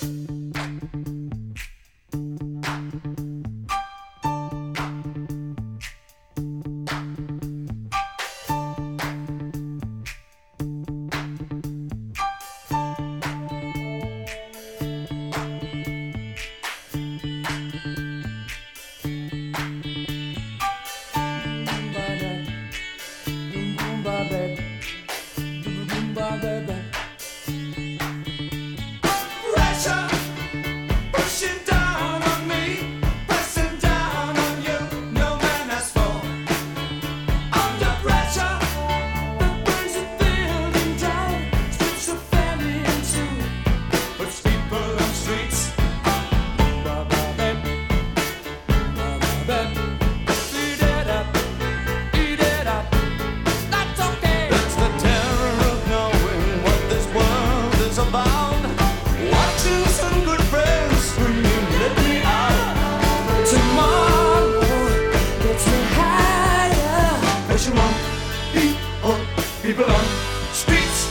People on streets.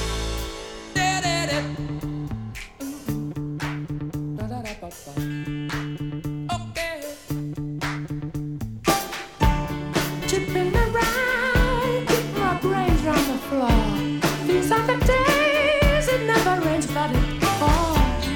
Okay. Chipping around, keep my brains round the floor. These are the days it never rains, but it falls.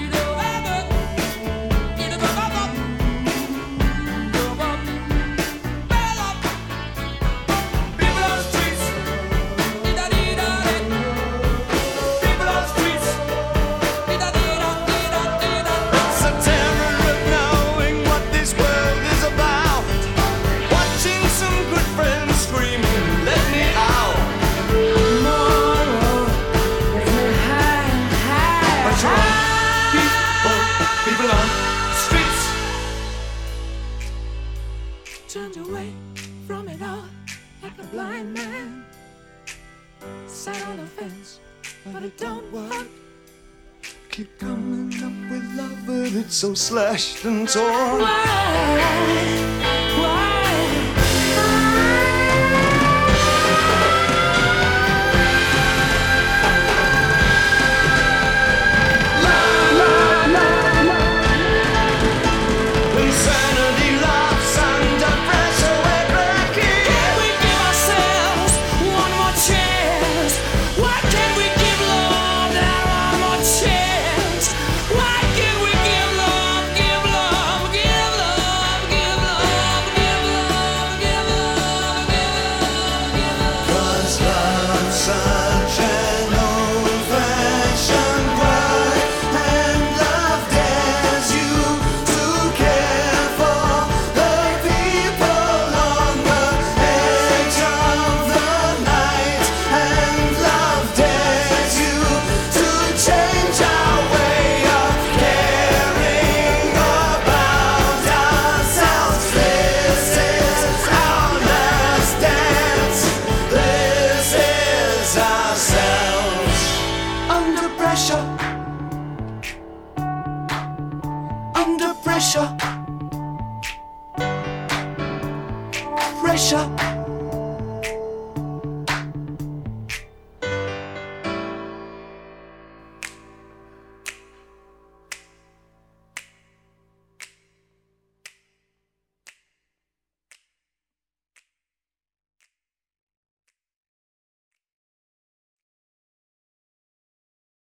Turned away from it all like a blind man. Sat on a fence, but it don't work. Keep coming up with love, but it's so slashed and torn. Why? Under pressure, pressure.